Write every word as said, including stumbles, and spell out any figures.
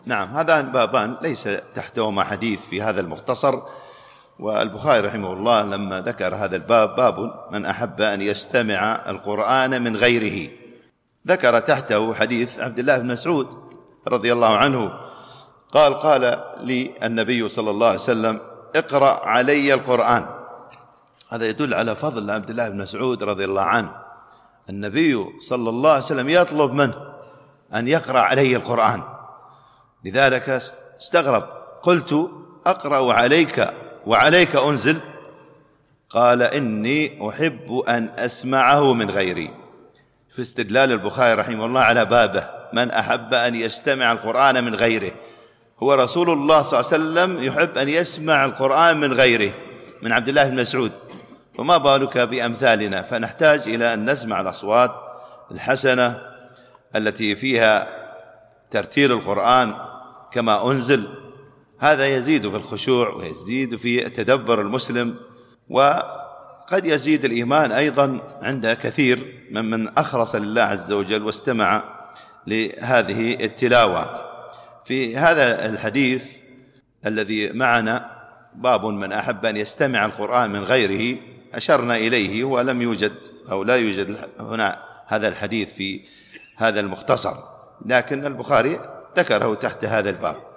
نعم، هذان بابان ليس تحتهما حديث في هذا المختصر. والبخاري رحمه الله لما ذكر هذا الباب، باب من أحب أن يستمع القرآن من غيره، ذكر تحته حديث عبد الله بن مسعود رضي الله عنه قال قال لي النبي صلى الله عليه وسلم: اقرأ علي القرآن. هذا يدل على فضل عبد الله بن مسعود رضي الله عنه. النبي صلى الله عليه وسلم يطلب منه أن يقرأ عليه القرآن، لذلك استغرب. قلت: أقرأ عليك وعليك أنزل؟ قال: إني أحب أن أسمعه من غيري. في استدلال البخاري رحمه الله على بابه من أحب أن يستمع القرآن من غيره، هو رسول الله صلى الله عليه وسلم يحب أن يسمع القرآن من غيره، من عبد الله بن مسعود، فما بالك بأمثالنا؟ فنحتاج إلى أن نسمع الأصوات الحسنة التي فيها ترتيل القرآن كما أنزل. هذا يزيد في الخشوع ويزيد في تدبر المسلم، وقد يزيد الإيمان أيضا عند كثير من من أخلص لله عز وجل واستمع لهذه التلاوة. في هذا الحديث الذي معنا باب من أحب أن يستمع القرآن من غيره أشرنا إليه، ولم يوجد أو لا يوجد هنا هذا الحديث في هذا المختصر، لكن البخاري ذكره تحت هذا الباب.